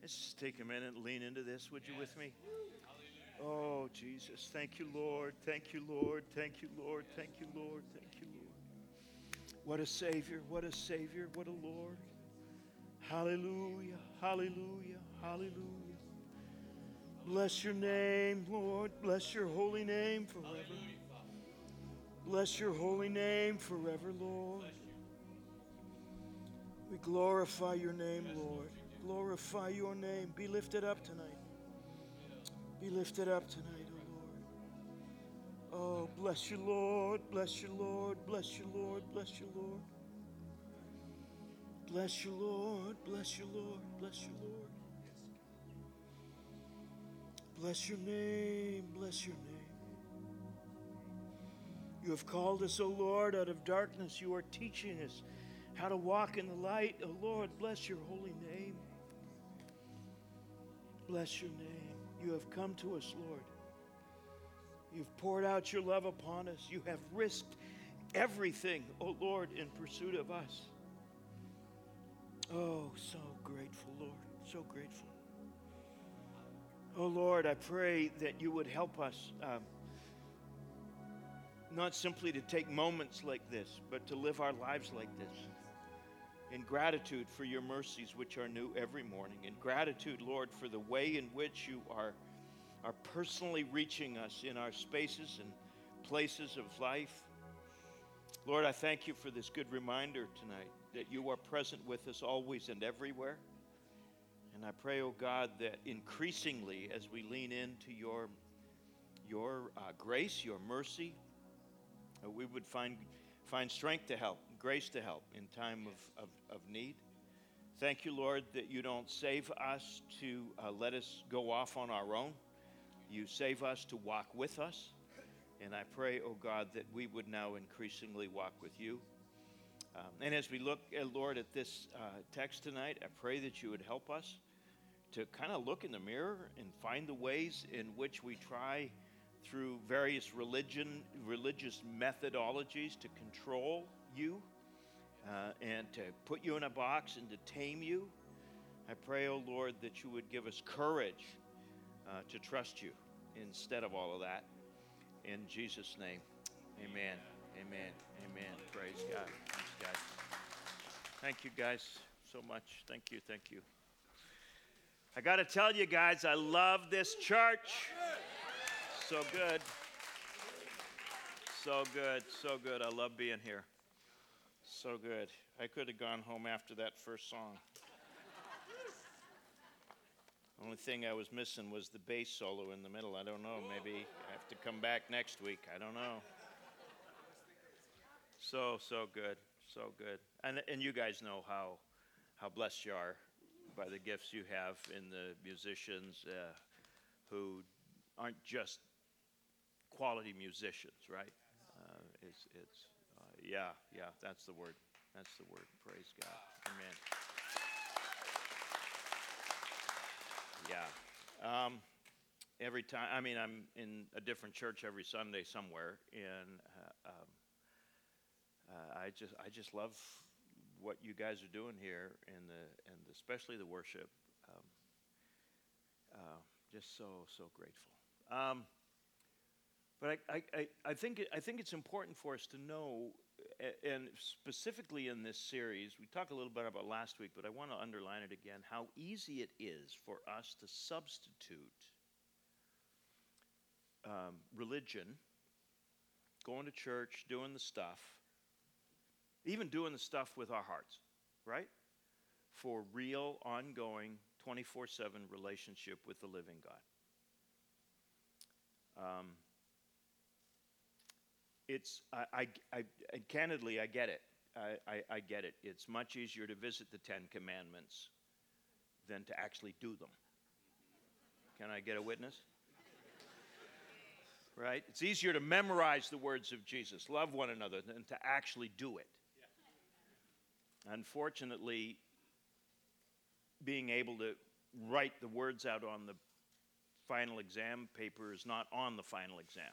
Let's just take a minute and lean into this, would you, with me? Oh, Jesus. Thank you, Lord. Thank you, Lord. Thank you, Lord. Thank you, Lord. Thank you, Lord. What a Savior. What a Savior. What a Lord. Hallelujah. Hallelujah. Hallelujah. Bless your name, Lord. Bless your holy name forever. Bless your holy name forever, Lord. We glorify your name, Lord. Glorify your name. Be lifted up tonight. Be lifted up tonight, oh Lord. Oh, bless you, Lord. Bless you, Lord. Bless you, Lord. Bless you, Lord. Bless you, Lord. Bless you, Lord. Bless you, Lord. Bless your name. Bless your name. You have called us, O Lord, out of darkness. You are teaching us how to walk in the light. O Lord, bless your holy name. Bless your name. You have come to us, Lord. You've poured out your love upon us. You have risked everything, O Lord, in pursuit of us. Oh, so grateful, Lord. So grateful. Oh, Lord, I pray that you would help us not simply to take moments like this, but to live our lives like this. In gratitude for your mercies, which are new every morning. In gratitude, Lord, for the way in which you are personally reaching us in our spaces and places of life. Lord, I thank you for this good reminder tonight that you are present with us always and everywhere. And I pray, oh God, that increasingly as we lean into your grace, your mercy, we would find strength to help, grace to help in time of need. Thank you, Lord, that you don't save us to let us go off on our own. You save us to walk with us. And I pray, oh God, that we would now increasingly walk with you. And as we look, Lord, at this text tonight, I pray that you would help us to kind of look in the mirror and find the ways in which we try through various religious methodologies to control you and to put you in a box and to tame you. I pray, oh Lord, that you would give us courage to trust you instead of all of that. In Jesus' name, amen, amen, amen. Praise God. Thanks, guys. Thank you, guys, so much. Thank you, thank you. I got to tell you, guys, I love this church. So good. So good, so good. I love being here. So good. I could have gone home after that first song. Only thing I was missing was the bass solo in the middle. I don't know. Maybe I have to come back next week. I don't know. So good. So good. And you guys know how blessed you are by the gifts you have in the musicians who aren't just quality musicians, right? Yeah, that's the word. That's the word. Praise God. Amen. Yeah. Every time, I'm in a different church every Sunday somewhere, and I just love what you guys are doing here, and especially the worship. Just so grateful. But I think it's important for us to know, and specifically in this series, we talked a little bit about last week, but I want to underline it again, how easy it is for us to substitute religion, going to church, doing the stuff, even doing the stuff with our hearts, right? For real, ongoing, 24/7 relationship with the living God. Candidly, I get it. I get it. It's much easier to visit the 10 Commandments than to actually do them. Can I get a witness? Right? It's easier to memorize the words of Jesus, love one another, than to actually do it. Unfortunately, being able to write the words out on the final exam paper is not on the final exam.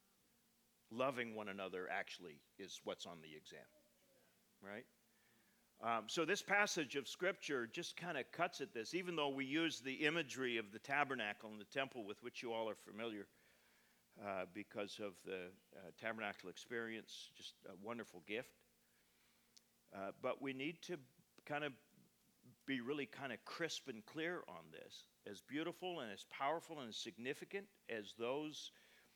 Loving one another actually is what's on the exam, right? So this passage of Scripture just kind of cuts at this, even though we use the imagery of the tabernacle and the temple with which you all are familiar because of the tabernacle experience, just a wonderful gift. But we need to kind of be really kind of crisp and clear on this. As beautiful and as powerful and as significant as those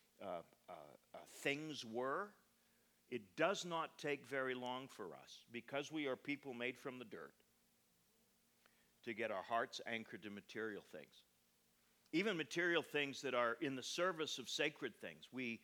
things were, it does not take very long for us, because we are people made from the dirt, to get our hearts anchored to material things. Even material things that are in the service of sacred things. We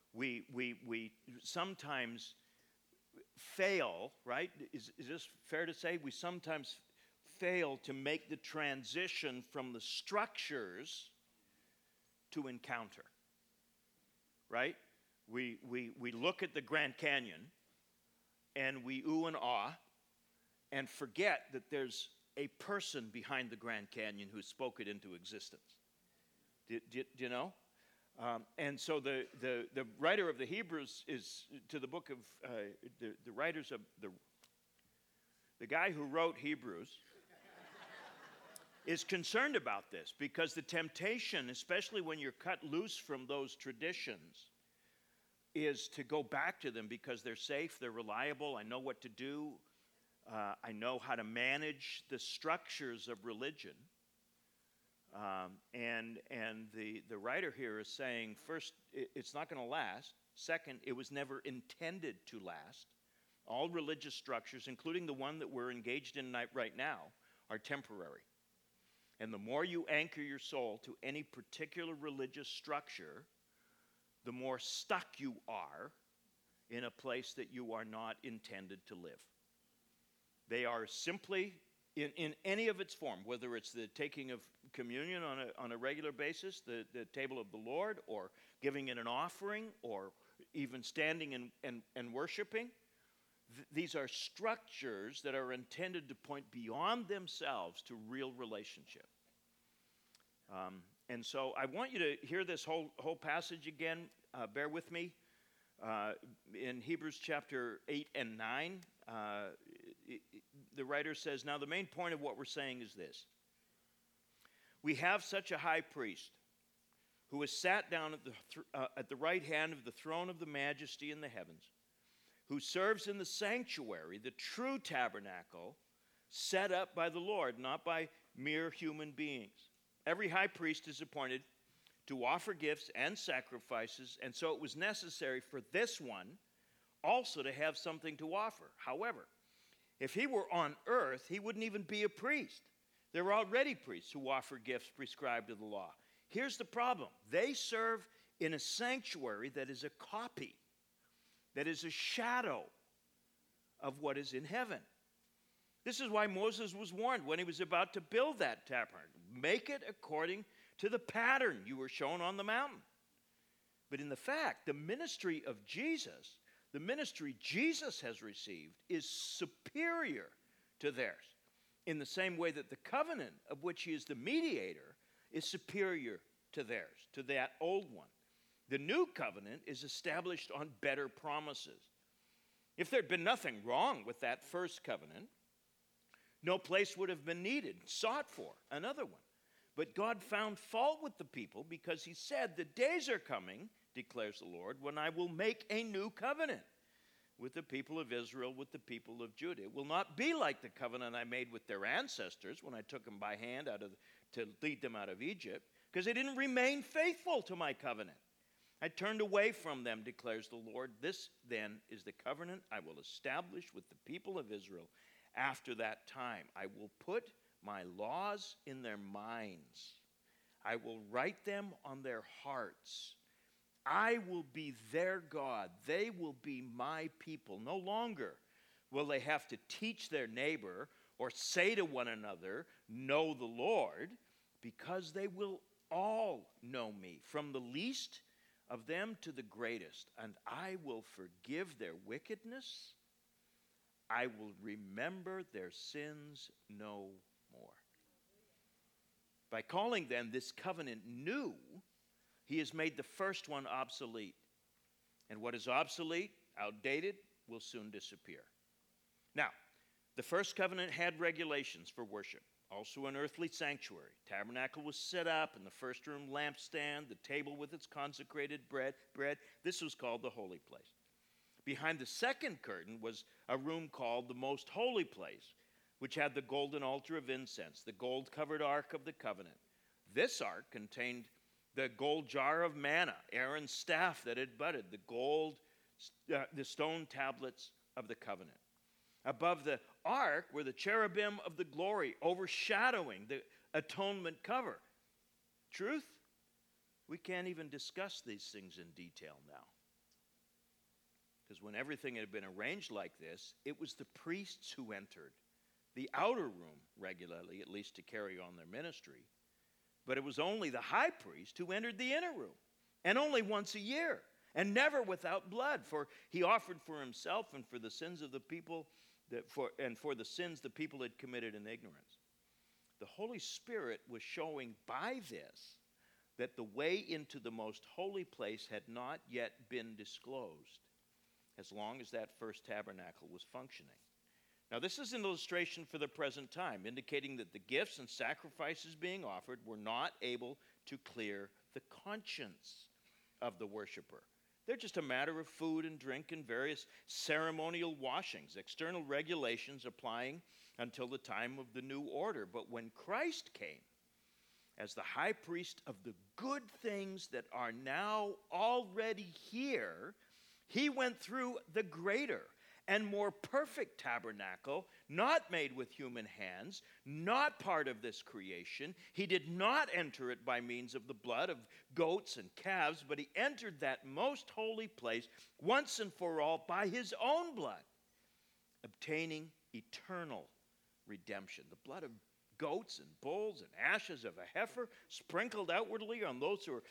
sometimes fail, right? Is this fair to say? We sometimes fail to make the transition from the structures to encounter, right? We look at the Grand Canyon and we ooh and ah and forget that there's a person behind the Grand Canyon who spoke it into existence. Do you know? And so the writer of the Hebrews is to the book of the writers of the guy who wrote Hebrews is concerned about this, because the temptation, especially when you're cut loose from those traditions, is to go back to them because they're safe, they're reliable, I know what to do, I know how to manage the structures of religion. And the writer here is saying, first, it's not going to last. Second, it was never intended to last. All religious structures, including the one that we're engaged in right now, are temporary. And the more you anchor your soul to any particular religious structure, the more stuck you are in a place that you are not intended to live. They are simply, in any of its form, whether it's the taking of communion on a regular basis, the table of the Lord, or giving it an offering, or even standing and worshiping, these are structures that are intended to point beyond themselves to real relationship. And so I want you to hear this whole passage again. Bear with me. In Hebrews chapter 8 and 9, the writer says, now the main point of what we're saying is this. We have such a high priest who has sat down at the right hand of the throne of the majesty in the heavens, who serves in the sanctuary, the true tabernacle, set up by the Lord, not by mere human beings. Every high priest is appointed to offer gifts and sacrifices, and so it was necessary for this one also to have something to offer. However, if he were on earth, he wouldn't even be a priest. There are already priests who offer gifts prescribed of the law. Here's the problem. They serve in a sanctuary that is a copy, that is a shadow of what is in heaven. This is why Moses was warned when he was about to build that tabernacle. Make it according to the pattern you were shown on the mountain. But in the fact, the ministry of Jesus, the ministry Jesus has received, is superior to theirs, in the same way that the covenant of which he is the mediator is superior to theirs, to that old one. The new covenant is established on better promises. If there had been nothing wrong with that first covenant, no place would have been needed, sought for another one. But God found fault with the people because he said, the days are coming, declares the Lord, when I will make a new covenant with the people of Israel, with the people of Judah. It will not be like the covenant I made with their ancestors when I took them by hand to lead them out of Egypt, because they didn't remain faithful to my covenant. I turned away from them, declares the Lord. This then is the covenant I will establish with the people of Israel after that time. I will put my laws in their minds. I will write them on their hearts. I will be their God. They will be my people. No longer will they have to teach their neighbor or say to one another, know the Lord, because they will all know me, from the least of them to the greatest, and I will forgive their wickedness. I will remember their sins no more. By calling then this covenant new, he has made the first one obsolete. And what is obsolete, outdated, will soon disappear. Now, The first covenant had regulations for worship, also an earthly sanctuary. Tabernacle was set up, in the first room lampstand, the table with its consecrated bread. This was called the holy place. Behind the second curtain was a room called the most holy place, which had the golden altar of incense, the gold-covered ark of the covenant. This ark contained the gold jar of manna, Aaron's staff that had budded, the stone tablets of the covenant. Above the ark were the cherubim of the glory, overshadowing the atonement cover. Truth? We can't even discuss these things in detail now. Because when everything had been arranged like this, it was the priests who entered the outer room regularly, at least to carry on their ministry. But it was only the high priest who entered the inner room, and only once a year, and never without blood, for he offered for himself and for the sins of the people, for the sins the people had committed in ignorance. The Holy Spirit was showing by this that the way into the most holy place had not yet been disclosed, as long as that first tabernacle was functioning. Now, this is an illustration for the present time, indicating that the gifts and sacrifices being offered were not able to clear the conscience of the worshiper. They're just a matter of food and drink and various ceremonial washings, external regulations applying until the time of the new order. But when Christ came as the high priest of the good things that are now already here, he went through the greater and more perfect tabernacle, not made with human hands, not part of this creation. He did not enter it by means of the blood of goats and calves, but he entered that most holy place once and for all by his own blood, obtaining eternal redemption. The blood of goats and bulls and ashes of a heifer sprinkled outwardly on those who are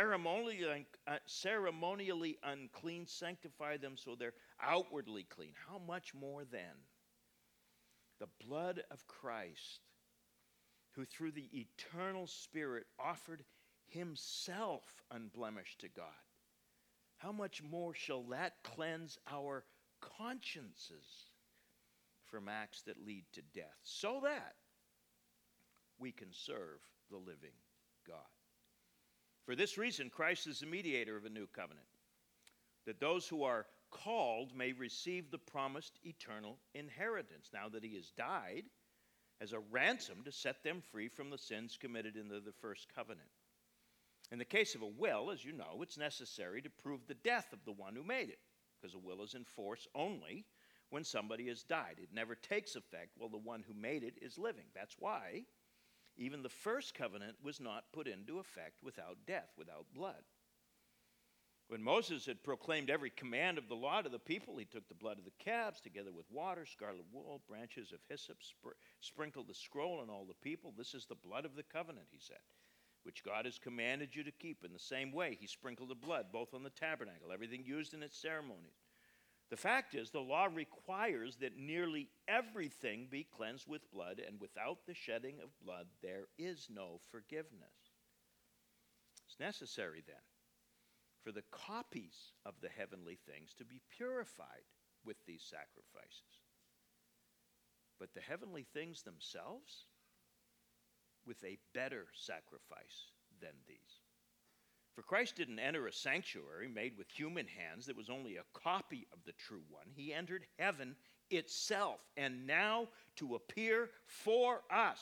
ceremonially unclean, sanctify them so they're outwardly clean. How much more then the blood of Christ, who through the eternal Spirit offered himself unblemished to God, how much more shall that cleanse our consciences from acts that lead to death, so that we can serve the living God. For this reason, Christ is the mediator of a new covenant, that those who are called may receive the promised eternal inheritance, now that he has died as a ransom to set them free from the sins committed in the first covenant. In the case of a will, as you know, it's necessary to prove the death of the one who made it, because a will is in force only when somebody has died. It never takes effect while the one who made it is living. That's why even the first covenant was not put into effect without death, without blood. When Moses had proclaimed every command of the law to the people, he took the blood of the calves together with water, scarlet wool, branches of hyssop, sprinkled the scroll on all the people. This is the blood of the covenant, he said, which God has commanded you to keep. In the same way, he sprinkled the blood both on the tabernacle, everything used in its ceremonies. The fact is, the law requires that nearly everything be cleansed with blood, and without the shedding of blood, there is no forgiveness. It's necessary, then, for the copies of the heavenly things to be purified with these sacrifices. But the heavenly things themselves, with a better sacrifice than these. For Christ didn't enter a sanctuary made with human hands that was only a copy of the true one. He entered heaven itself, and now to appear for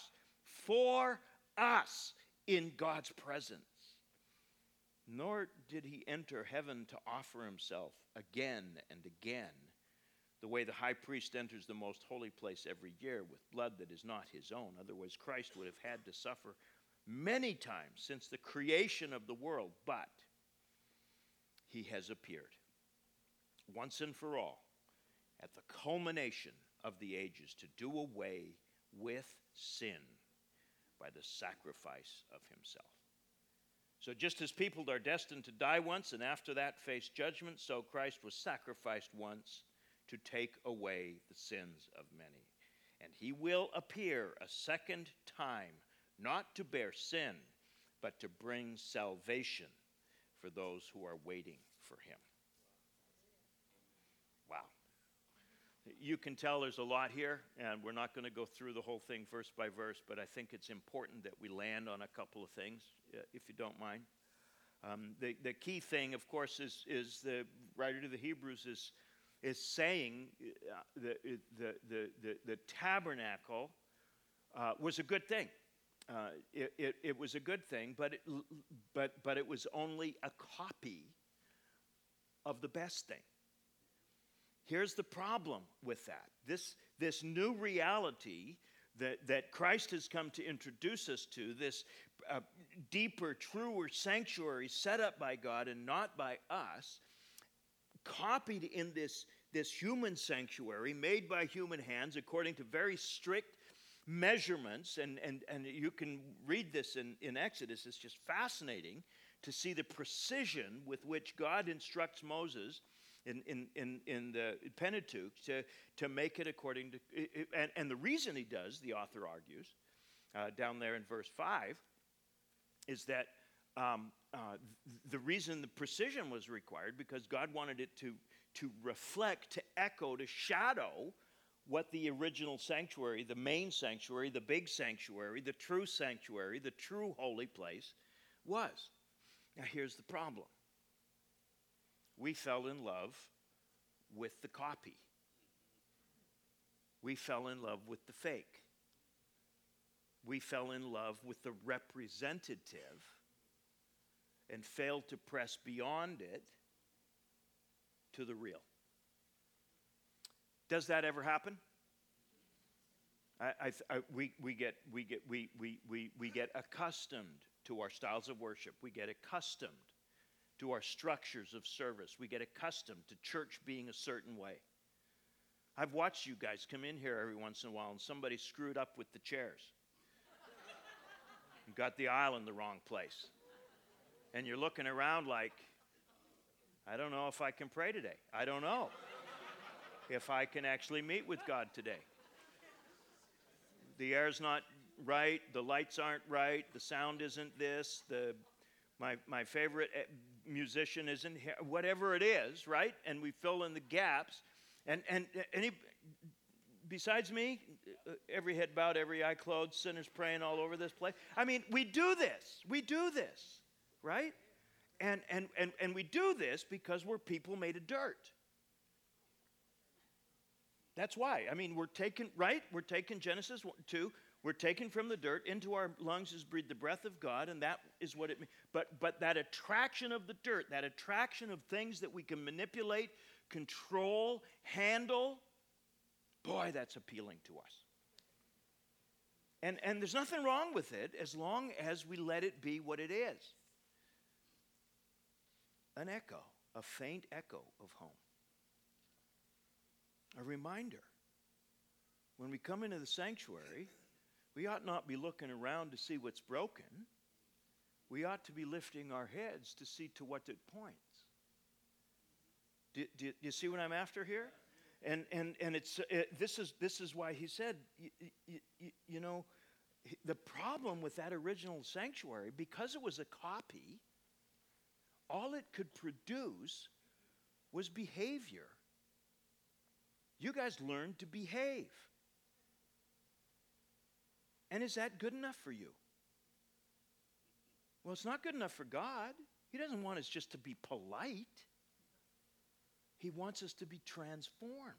us in God's presence. Nor did he enter heaven to offer himself again and again, the way the high priest enters the most holy place every year with blood that is not his own. Otherwise, Christ would have had to suffer many times since the creation of the world, but he has appeared once and for all at the culmination of the ages to do away with sin by the sacrifice of himself. So just as people are destined to die once and after that face judgment, so Christ was sacrificed once to take away the sins of many. And he will appear a second time, not to bear sin, but to bring salvation for those who are waiting for him. Wow. You can tell there's a lot here, and we're not going to go through the whole thing verse by verse, but I think it's important that we land on a couple of things, if you don't mind. The key thing, of course, is the writer to the Hebrews is saying the tabernacle was a good thing. It was a good thing, but it was only a copy of the best thing. Here's the problem with that. This new reality that Christ has come to introduce us to, this deeper, truer sanctuary set up by God and not by us, copied in this human sanctuary made by human hands according to very strict measurements, and you can read this in Exodus. It's just fascinating to see the precision with which God instructs Moses in the Pentateuch to make it according to, and the reason he does, the author argues, down there in verse 5, is that the reason the precision was required because God wanted it to reflect, to echo, to shadow what the original sanctuary, the main sanctuary, the big sanctuary, the true holy place was. Now here's the problem. We fell in love with the copy. We fell in love with the fake. We fell in love with the representative and failed to press beyond it to the real. Does that ever happen? We get accustomed to our styles of worship. We get accustomed to our structures of service. We get accustomed to church being a certain way. I've watched you guys come in here every once in a while and somebody screwed up with the chairs. You got the aisle in the wrong place. And you're looking around like, I don't know if I can pray today. I don't know if I can actually meet with God today. The air's not right, the lights aren't right, the sound isn't this, my favorite musician isn't here, whatever it is, right? And we fill in the gaps. And besides me, every head bowed, every eye closed, sinners praying all over this place. I mean, we do this, right? And we do this because we're people made of dirt. That's why. I mean, we're taken Genesis 2, we're taken from the dirt, into our lungs is breathed the breath of God, and that is what it means. But that attraction of the dirt, that attraction of things that we can manipulate, control, handle, boy, that's appealing to us. And there's nothing wrong with it as long as we let it be what it is. An echo, a faint echo of home. A reminder. When we come into the sanctuary, we ought not be looking around to see what's broken. We ought to be lifting our heads to see to what it points. Do you see what I'm after here? And this is why he said, you know, the problem with that original sanctuary, because it was a copy, all it could produce was behavior. You guys learned to behave. And is that good enough for you? Well, it's not good enough for God. He doesn't want us just to be polite. He wants us to be transformed.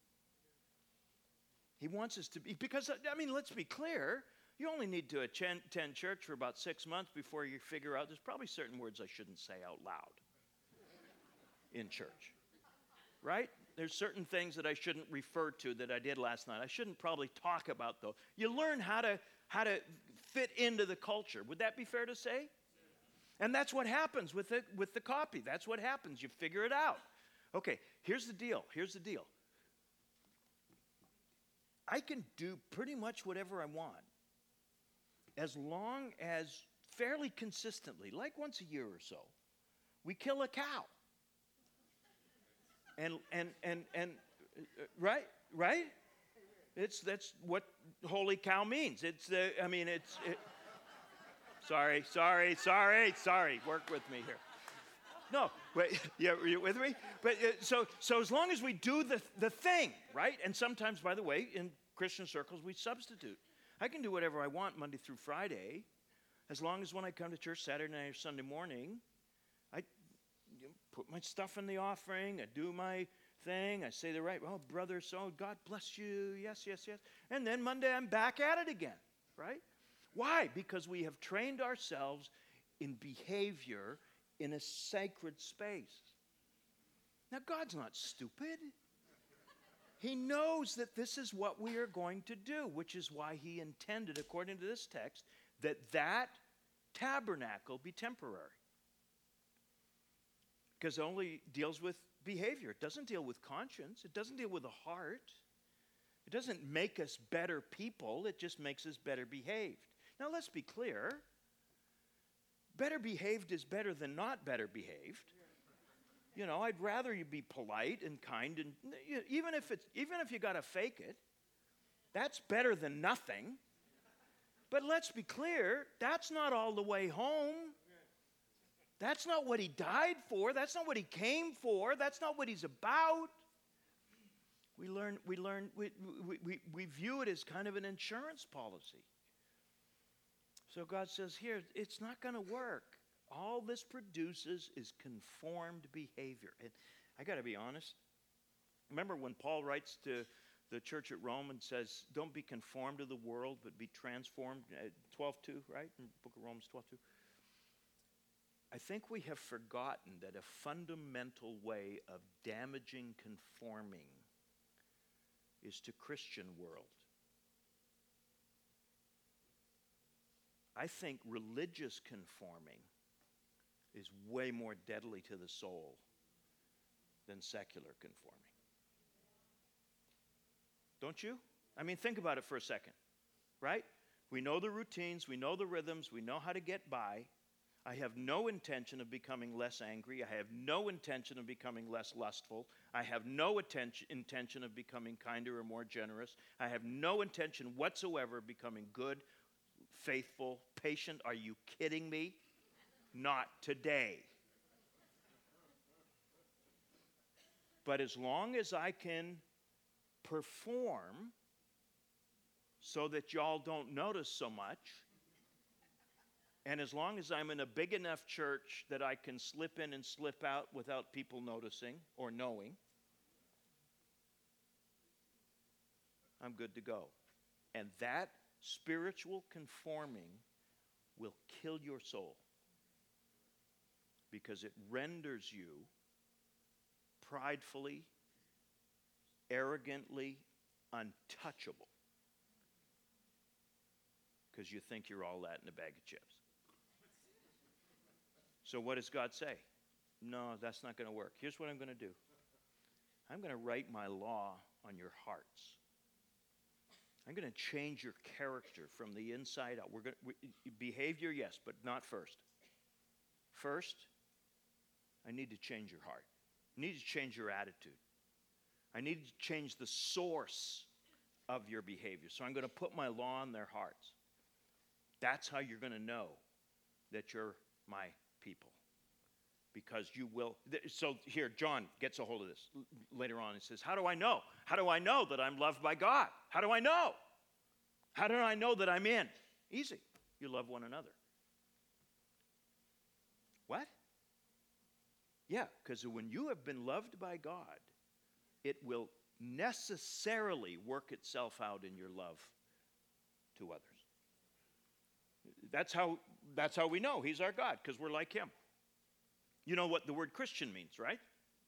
He wants us to be, because, I mean, let's be clear. You only need to attend church for about 6 months before you figure out there's probably certain words I shouldn't say out loud in church. Right? There's certain things that I shouldn't refer to that I did last night. I shouldn't probably talk about those. You learn how to fit into the culture. Would that be fair to say? And that's what happens with the copy. That's what happens. You figure it out. Okay, here's the deal. I can do pretty much whatever I want as long as fairly consistently, like once a year or so, we kill a cow. And right? That's what holy cow means. Sorry. Work with me here. No, wait, yeah, are you with me? But so as long as we do the thing, right? And sometimes, by the way, in Christian circles, we substitute. I can do whatever I want Monday through Friday, as long as when I come to church Saturday night or Sunday morning, I put my stuff in the offering, I do my thing, I say the right, oh, brother, so God bless you, yes, yes, yes. And then Monday I'm back at it again, right? Why? Because we have trained ourselves in behavior in a sacred space. Now, God's not stupid. He knows that this is what we are going to do, which is why he intended, according to this text, that tabernacle be temporary. Because it only deals with behavior. It doesn't deal with conscience. It doesn't deal with the heart. It doesn't make us better people. It just makes us better behaved. Now, let's be clear. Better behaved is better than not better behaved. You know, I'd rather you be polite and kind, and even if you got to fake it, that's better than nothing. But let's be clear, that's not all the way home. That's not what he died for. That's not what he came for. That's not what he's about. We view it as kind of an insurance policy. So God says here, it's not going to work. All this produces is conformed behavior. And I got to be honest. Remember when Paul writes to the church at Rome and says, don't be conformed to the world, but be transformed. 12:2, right? In the book of Romans 12:2. I think we have forgotten that a fundamental way of damaging conforming is to Christian world. I think religious conforming is way more deadly to the soul than secular conforming. Don't you? I mean, think about it for a second, right? We know the routines, we know the rhythms, we know how to get by. I have no intention of becoming less angry. I have no intention of becoming less lustful. I have no intention of becoming kinder or more generous. I have no intention whatsoever of becoming good, faithful, patient. Are you kidding me? Not today. But as long as I can perform so that y'all don't notice so much, and as long as I'm in a big enough church that I can slip in and slip out without people noticing or knowing, I'm good to go. And that spiritual conforming will kill your soul because it renders you pridefully, arrogantly untouchable because you think you're all that in a bag of chips. So what does God say? No, that's not going to work. Here's what I'm going to do. I'm going to write my law on your hearts. I'm going to change your character from the inside out. Behavior, yes, but not first. First, I need to change your heart. I need to change your attitude. I need to change the source of your behavior. So I'm going to put my law in their hearts. That's how you're going to know that you're my people. Because you will. So here, John gets a hold of this later on. He says, how do I know? How do I know that I'm loved by God? How do I know? How do I know that I'm in? Easy. You love one another. What? Yeah, because when you have been loved by God, it will necessarily work itself out in your love to others. That's how we know he's our God, because we're like him. You know what the word Christian means, right?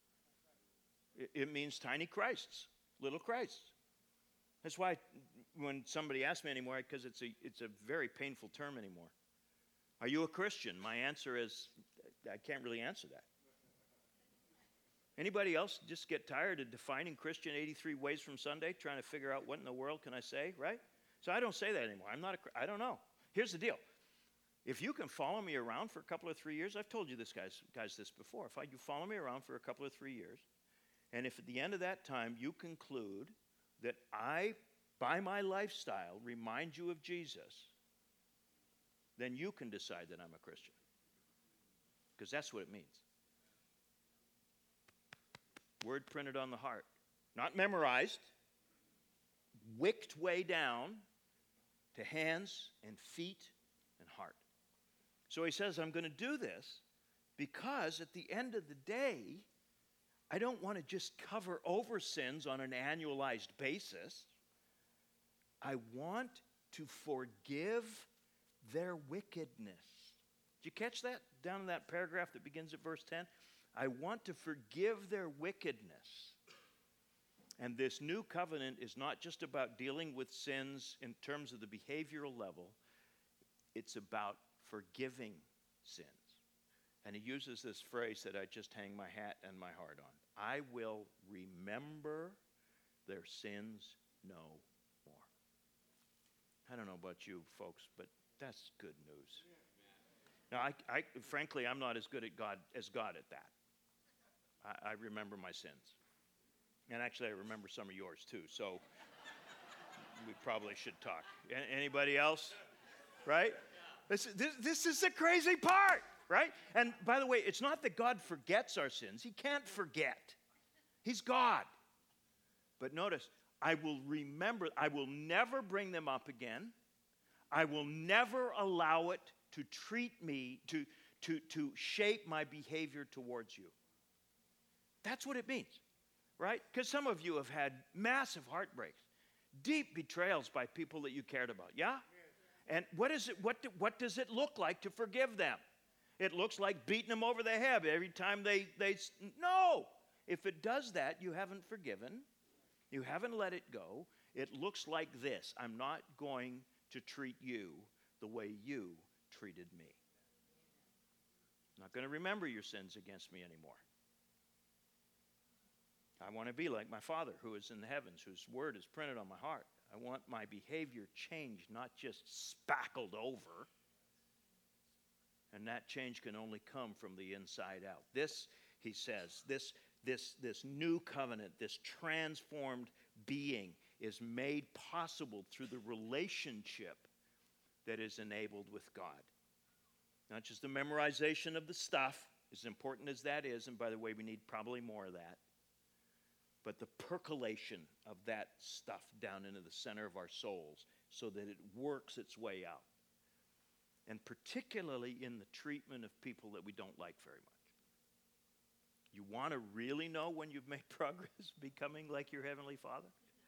It means tiny Christs, little Christs. That's why when somebody asks me anymore, because it's a very painful term anymore. Are you a Christian? My answer is, I can't really answer that. Anybody else just get tired of defining Christian 83 ways from Sunday, trying to figure out what in the world can I say, right? So I don't say that anymore. I don't know. Here's the deal. If you can follow me around for a couple of 3 years, I've told you this, guys, this before. If you follow me around for a couple of 3 years, and if at the end of that time you conclude that I, by my lifestyle, remind you of Jesus, then you can decide that I'm a Christian. Because that's what it means. Word printed on the heart. Not memorized. Wicked way down to hands and feet and heart. So he says, I'm going to do this because at the end of the day, I don't want to just cover over sins on an annualized basis. I want to forgive their wickedness. Did you catch that down in that paragraph that begins at verse 10? I want to forgive their wickedness. And this new covenant is not just about dealing with sins in terms of the behavioral level. It's about forgiving sins. And he uses this phrase that I just hang my hat and my heart on. I will remember their sins no more. I don't know about you folks, but that's good news. Now, I frankly, I'm not as good at God at that. I remember my sins. And actually, I remember some of yours too, so we probably should talk. Anybody else? Right? This is the crazy part, right? And by the way, it's not that God forgets our sins. He can't forget. He's God. But notice, I will remember, I will never bring them up again. I will never allow it to treat me, to shape my behavior towards you. That's what it means, right? Because some of you have had massive heartbreaks, deep betrayals by people that you cared about, yeah? And what does it look like to forgive them? It looks like beating them over the head every time they no. If it does that, you haven't forgiven. You haven't let it go. It looks like this. I'm not going to treat you the way you treated me. I'm not going to remember your sins against me anymore. I want to be like my Father who is in the heavens, whose word is printed on my heart. I want my behavior changed, not just spackled over. And that change can only come from the inside out. This, he says, this new covenant, this transformed being is made possible through the relationship that is enabled with God. Not just the memorization of the stuff, as important as that is, and by the way, we need probably more of that, but the percolation of that stuff down into the center of our souls so that it works its way out. And particularly in the treatment of people that we don't like very much. You want to really know when you've made progress becoming like your Heavenly Father?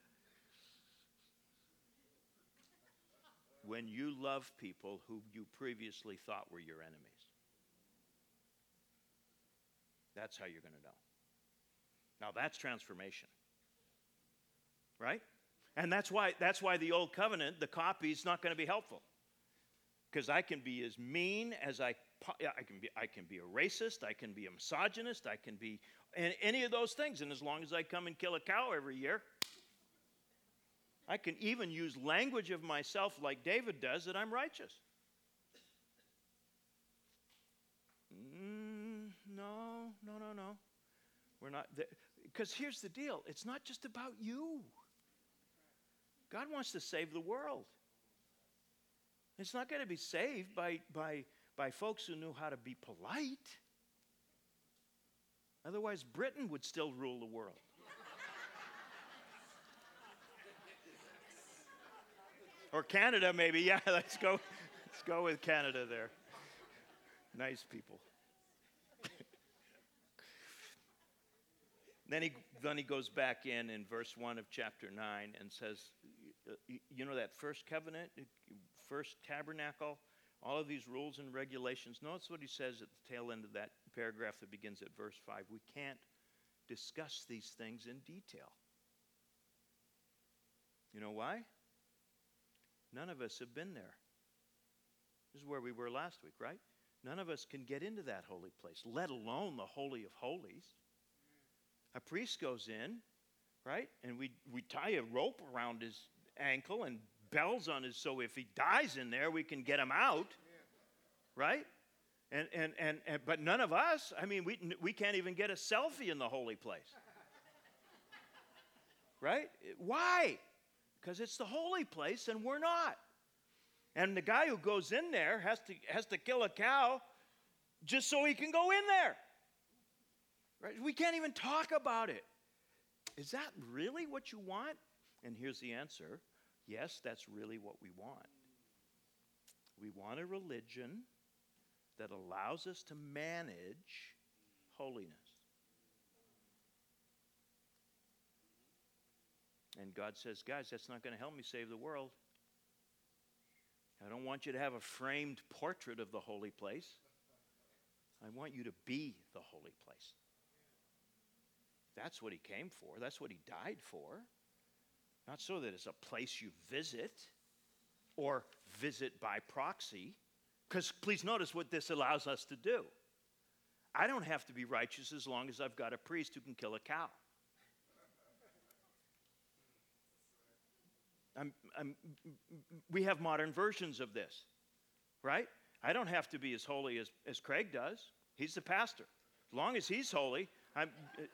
When you love people who you previously thought were your enemies. That's how you're going to know. Now that's transformation. Right? And that's why the old covenant, the copy, is not going to be helpful. Because I can be as mean as I can be a racist, I can be a misogynist, I can be any of those things. And as long as I come and kill a cow every year, I can even use language of myself like David does that I'm righteous. No. We're not, because here's the deal. It's not just about you. God wants to save the world. It's not going to be saved by folks who knew how to be polite. Otherwise, Britain would still rule the world. Or Canada, maybe. Yeah, let's go with Canada there. Nice people. Then he goes back in verse 1 of chapter 9 and says, you know that first covenant, first tabernacle, all of these rules and regulations. Notice what he says at the tail end of that paragraph that begins at verse 5. We can't discuss these things in detail. You know why? None of us have been there. This is where we were last week, right? None of us can get into that holy place, let alone the Holy of Holies. A priest goes in, right? And we tie a rope around his ankle and bells on his, so if he dies in there, we can get him out, right? And but none of us, I mean, we can't even get a selfie in the holy place, right? Why? Because it's the holy place and we're not. And the guy who goes in there has to kill a cow just so he can go in there. Right? We can't even talk about it. Is that really what you want? And here's the answer. Yes, that's really what we want. We want a religion that allows us to manage holiness. And God says, guys, that's not going to help me save the world. I don't want you to have a framed portrait of the holy place. I want you to be the holy place. That's what he came for. That's what he died for. Not so that it's a place you visit or visit by proxy. Because please notice what this allows us to do. I don't have to be righteous as long as I've got a priest who can kill a cow. We have modern versions of this, right? I don't have to be as holy as Craig does. He's the pastor. As long as he's holy, I'm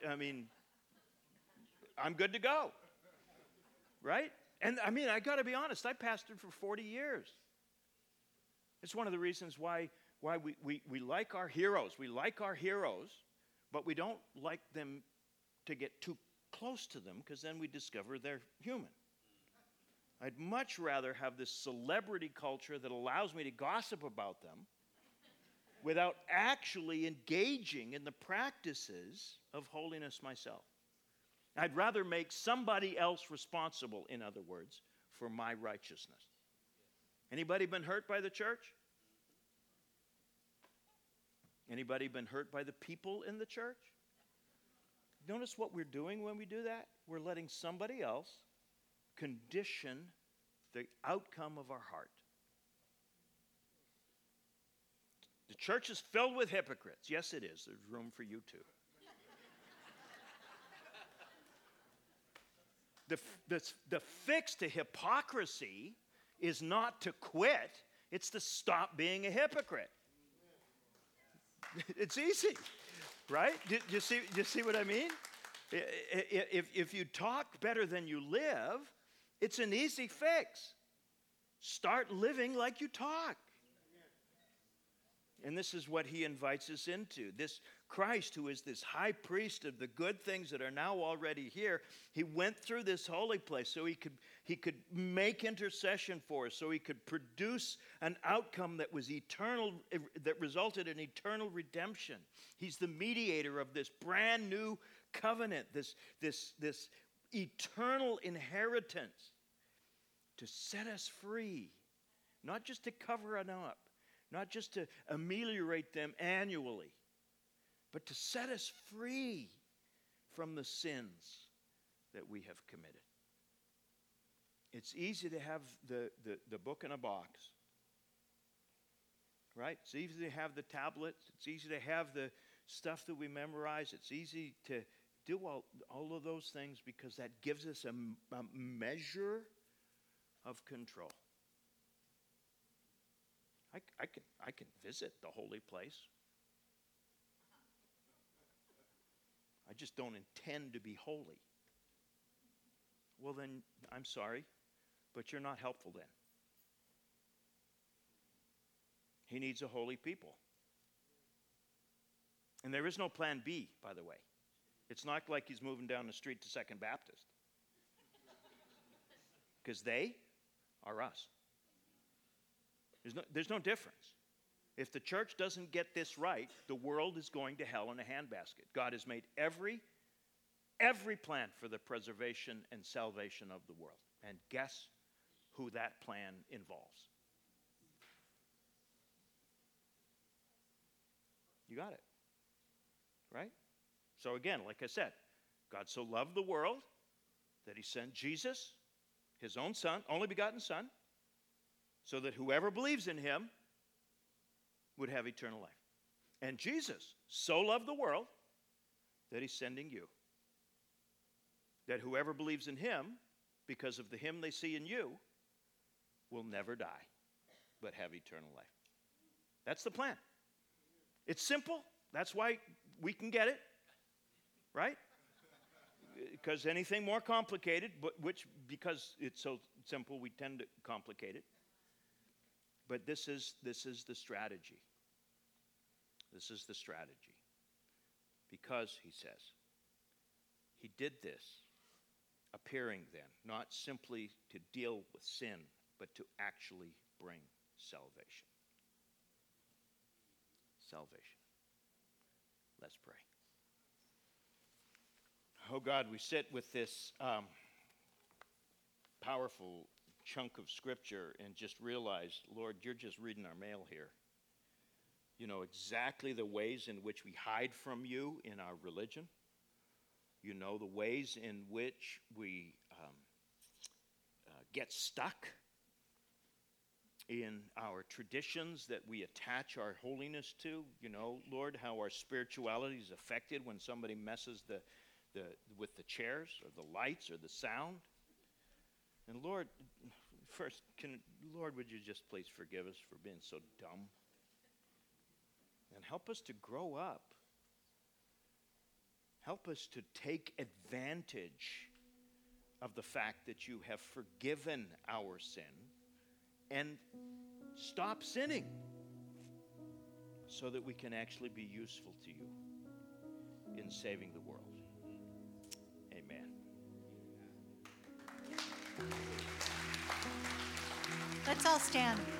good to go, right? And I got to be honest, I pastored for 40 years. It's one of the reasons why we like our heroes. We like our heroes, but we don't like them to get too close to them because then we discover they're human. I'd much rather have this celebrity culture that allows me to gossip about them without actually engaging in the practices of holiness myself. I'd rather make somebody else responsible, in other words, for my righteousness. Anybody been hurt by the church? Anybody been hurt by the people in the church? Notice what we're doing when we do that? We're letting somebody else condition the outcome of our heart. The church is filled with hypocrites. Yes, it is. There's room for you too. The fix to hypocrisy is not to quit, it's to stop being a hypocrite. It's easy, right? Do you see what I mean? If you talk better than you live, it's an easy fix. Start living like you talk. And this is what he invites us into. This Christ, who is this high priest of the good things that are now already here, he went through this holy place so he could make intercession for us, so he could produce an outcome that was eternal, that resulted in eternal redemption. He's the mediator of this brand new covenant, this eternal inheritance to set us free, not just to cover it up, not just to ameliorate them annually, but to set us free from the sins that we have committed. It's easy to have the book in a box, right? It's easy to have the tablets. It's easy to have the stuff that we memorize. It's easy to do all of those things because that gives us a measure of control. I can visit the holy place. I just don't intend to be holy. Well, then, I'm sorry, but you're not helpful then. He needs a holy people. And there is no plan B, by the way. It's not like he's moving down the street to Second Baptist. Because they are us. There's no difference. If the church doesn't get this right, the world is going to hell in a handbasket. God has made every plan for the preservation and salvation of the world. And guess who that plan involves? You got it. Right? So again, like I said, God so loved the world that he sent Jesus, his own son, only begotten son, so that whoever believes in him would have eternal life. And Jesus so loved the world that he's sending you. That whoever believes in him, because of the him they see in you, will never die, but have eternal life. That's the plan. It's simple. That's why we can get it, right? Because anything more complicated, because it's so simple, we tend to complicate it. But this is the strategy. This is the strategy. Because, he says, he did this, appearing then, not simply to deal with sin, but to actually bring salvation. Salvation. Let's pray. Oh God, we sit with this powerful chunk of Scripture and just realize, Lord, you're just reading our mail here. You know exactly the ways in which we hide from you in our religion. You know the ways in which we get stuck in our traditions that we attach our holiness to. You know, Lord, how our spirituality is affected when somebody messes with the chairs or the lights or the sound. And Lord, first, Lord, would you just please forgive us for being so dumb? And help us to grow up. Help us to take advantage of the fact that you have forgiven our sin and stop sinning so that we can actually be useful to you in saving the world. Amen. Let's all stand.